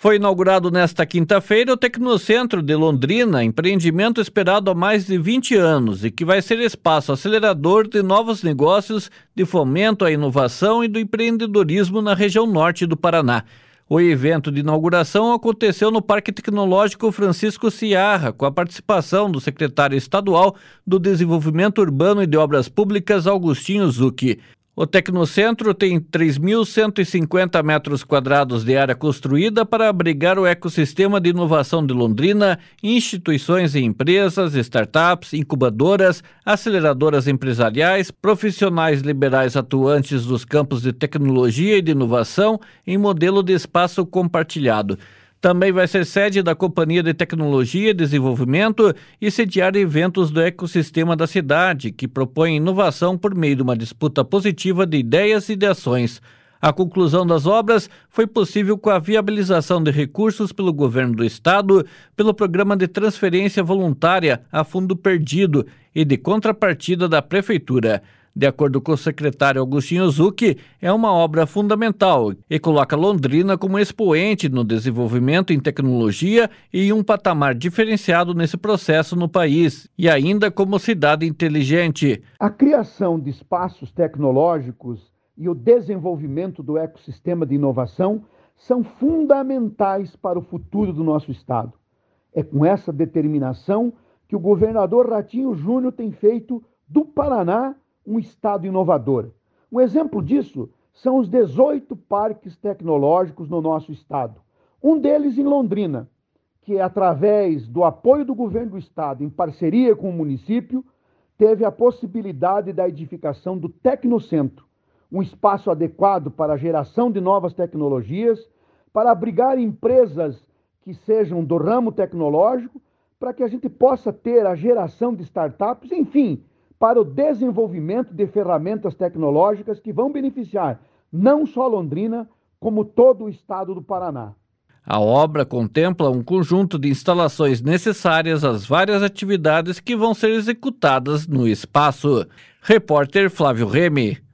Foi inaugurado nesta quinta-feira o Tecnocentro de Londrina, empreendimento esperado há mais de 20 anos e que vai ser espaço acelerador de novos negócios, de fomento à inovação e do empreendedorismo na região norte do Paraná. O evento de inauguração aconteceu no Parque Tecnológico Francisco Ciarra, com a participação do secretário estadual do Desenvolvimento Urbano e de Obras Públicas, Augustinho Zucchi. O Tecnocentro tem 3.150 metros quadrados de área construída para abrigar o ecossistema de inovação de Londrina, instituições e empresas, startups, incubadoras, aceleradoras empresariais, profissionais liberais atuantes dos campos de tecnologia e de inovação em modelo de espaço compartilhado. Também vai ser sede da Companhia de Tecnologia e Desenvolvimento e sediar eventos do ecossistema da cidade, que propõe inovação por meio de uma disputa positiva de ideias e de ações. A conclusão das obras foi possível com a viabilização de recursos pelo governo do estado, pelo programa de transferência voluntária a fundo perdido e de contrapartida da prefeitura. De acordo com o secretário Augustinho Zucchi, é uma obra fundamental e coloca Londrina como expoente no desenvolvimento em tecnologia e em um patamar diferenciado nesse processo no país, e ainda como cidade inteligente. A criação de espaços tecnológicos e o desenvolvimento do ecossistema de inovação são fundamentais para o futuro do nosso estado. É com essa determinação que o governador Ratinho Júnior tem feito do Paraná um estado inovador. Um exemplo disso são os 18 parques tecnológicos no nosso estado. Um deles em Londrina, que através do apoio do governo do estado, em parceria com o município, teve a possibilidade da edificação do Tecnocentro, um espaço adequado para a geração de novas tecnologias, para abrigar empresas que sejam do ramo tecnológico, para que a gente possa ter a geração de startups, enfim, para o desenvolvimento de ferramentas tecnológicas que vão beneficiar não só Londrina, como todo o estado do Paraná. A obra contempla um conjunto de instalações necessárias às várias atividades que vão ser executadas no espaço. Repórter Flávio Remy.